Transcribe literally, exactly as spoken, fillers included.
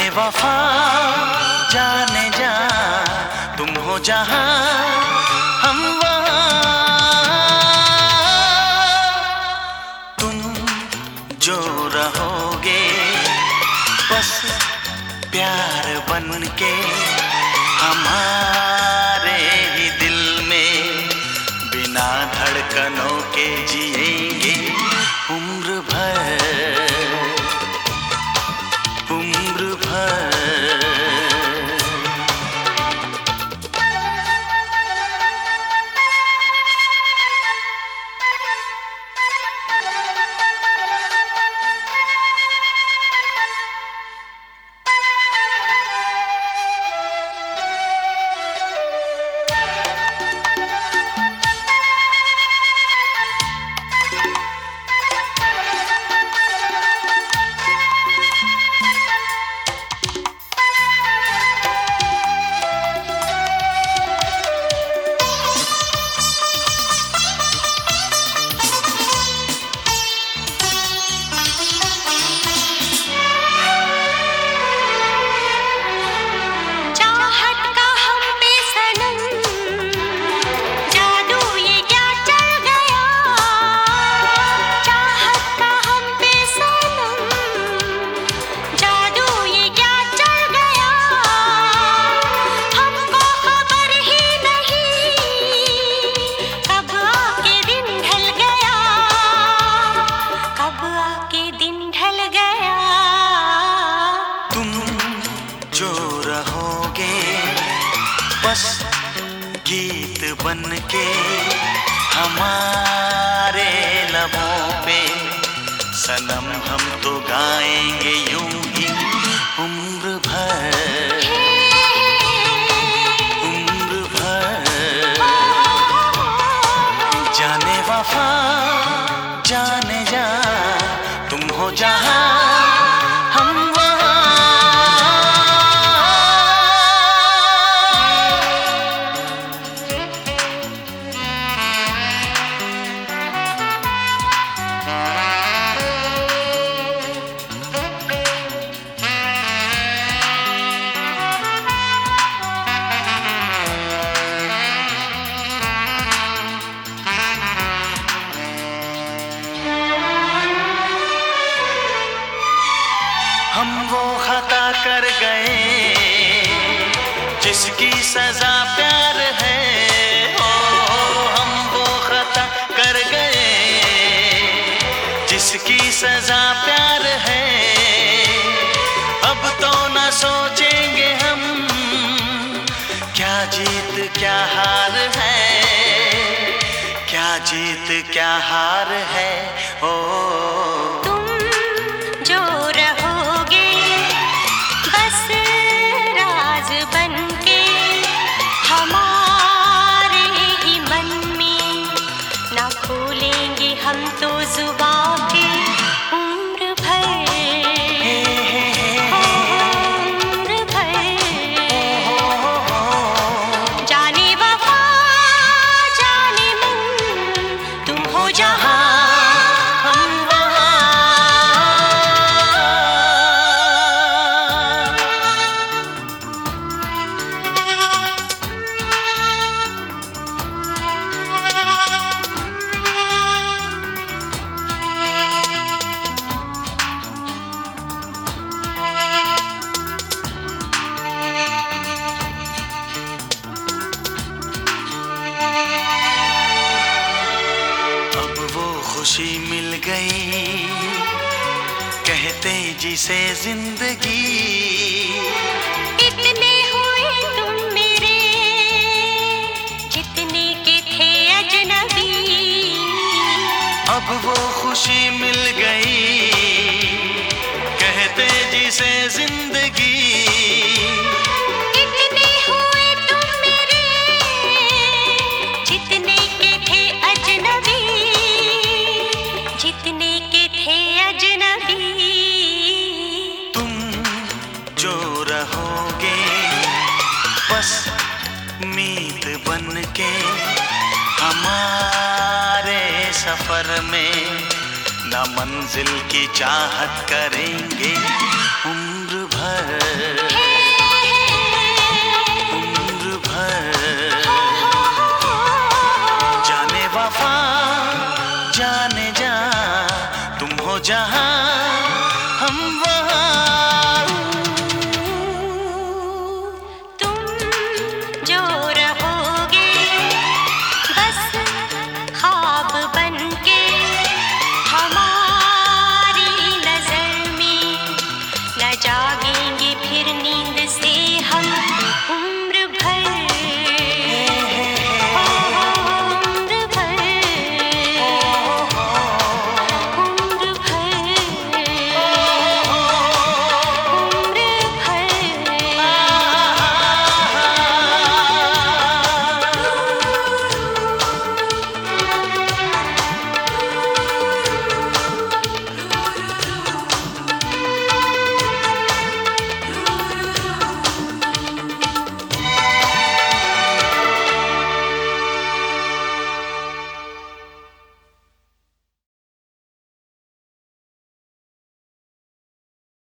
वफा जाने जा, तुम हो जहां हम वहां, तुम जो रहोगे बस प्यार बन के हमारे ही दिल में, बिना धड़कनों के जिएंगे उम्र भर, उम्र भर। बस गीत बन के हमारे लबों पे, सनम हम तो गाएंगे यूं ही उम्र भर, उम्र भर। जाने वफा जाने जा, तुम हो जहां हम हम वो खता कर गए जिसकी सजा प्यार है, ओ हम वो खता कर गए जिसकी सजा प्यार है। अब तो न सोचेंगे हम क्या जीत क्या हार है, क्या जीत क्या हार है। ओ हम तो जुबान पे उम्र भर, उम्र भर। जाने वफा जाने मन, तुम हो जहां हम खुशी मिल गई कहते जिसे जिंदगी, इतने हुए तुम मेरे जितने के थे अजनबी। अब वो खुशी मिल गई कहते जिसे जिंदगी, इतने हुए तुम मेरे जितने के थे अजनबी, जितने के थे अजनबी। तुम जो रहोगे बस मीत बन के हमारे सफर में, न मंजिल की चाहत करेंगे उम्र भर। भर।